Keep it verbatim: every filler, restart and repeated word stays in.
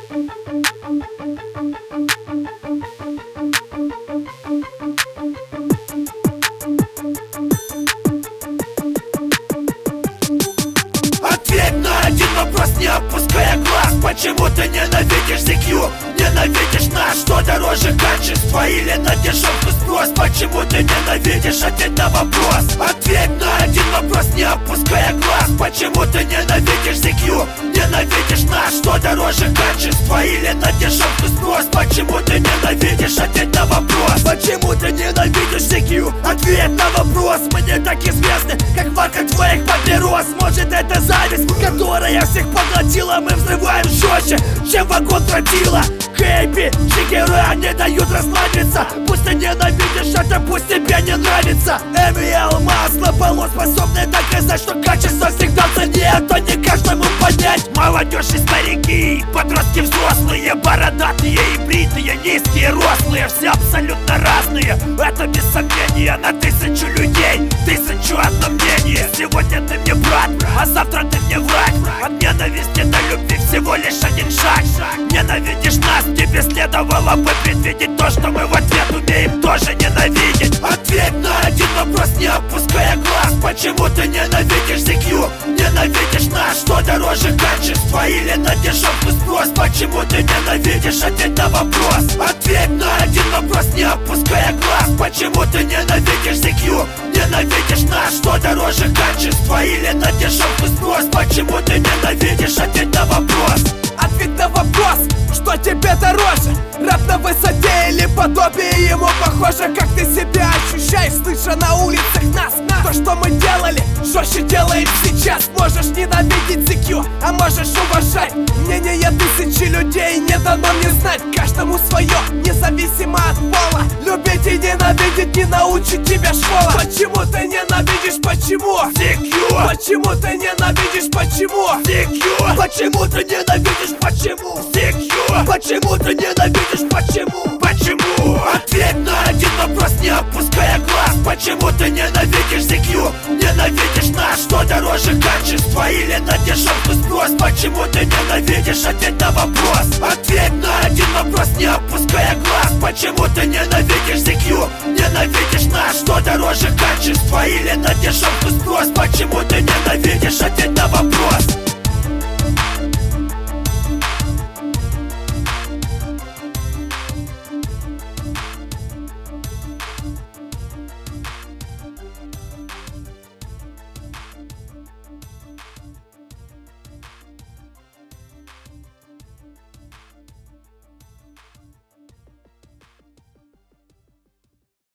Ответь на один вопрос, не опуская глаз. Почему ты ненавидишь зэ кью? Ненавидишь нас? Что дороже, качество или на дешевку спрос? Почему ты ненавидишь? Ответь на вопрос. Ответь на один вопрос, не опуская глаз. Почему ты ненавидишь зэ кью? Ненавидишь нас? Что дороже, качество или на дешевку спрос? Почему ты ненавидишь? Ответь на вопрос. Почему ты ненавидишь зэ кью? Ответь на вопрос. Мы не так известны, как варка твоих папирос. Может, это зависть, которая всех поглотила. Мы взрываем жестче, чем вагон тротила. Хэппи, шикера не дают расслабиться. Пусть ты ненавидишь это, пусть тебе не нравится. эм эл масло полос, способны доказать, что качество всегда ценнее. Это не каждому понять. Молодежь и старики, подростки взрослые, бородатые и бритые, низкие, рослые, все абсолютно разные. Это без сомнения на тысячу людей, тысячу одно мнение. Сегодня ты мне брат, а завтра ты мне враг. От ненависти до любви всего лишь один шаг. Ненавидишь нас, тебе следовало бы предвидеть то, что мы в ответ умеем тоже ненавидеть. Ответь на один вопрос, не опуская глаз. Почему ты ненавидишь зэ кью? Ненавидишь нас? Что дороже, качество или на дешевку спрос? Почему ты ненавидишь? Ответь на вопрос. Ответь на один вопрос, не опуская глаз. Почему ты ненавидишь зэ кью? Ненавидишь нас? Что дороже, качество или на дешевку спрос? Почему ты ненавидишь? Ответь на вопрос. Ответь на вопрос, что тебе дороже? Рэп на высоте или подобие ему похоже? Как ты себя ощущаешь, слыша на улицах нас? То, что мы делали, жестче делаем сейчас. Можешь ненавидеть зэ кью, а можешь уважать мнение тысячи людей. Не дано мне знать, каждому свое, независимо от пола. Любить и ненавидеть не научит тебя школа. Почему ты ненавидишь, почему? зэ кью. Почему ты ненавидишь, почему? зэ кью. Почему ты ненавидишь, почему? зэ кью. Почему ты ненавидишь, почему? Почему? Ответь на один вопрос, не опуская глаз. Почему ты ненавидишь зэ кью? Ненавидишь нас? Что дороже, качество или на дешевку спрос? Почему ты ненавидишь? Ответь на вопрос. Ответь на один вопрос, не опуская глаз. Почему ты ненавидишь зэ кью? Ненавидишь нас? Что дороже, качество или на дешевку спрос? Почему ты ненавидишь? Ответь на вопрос.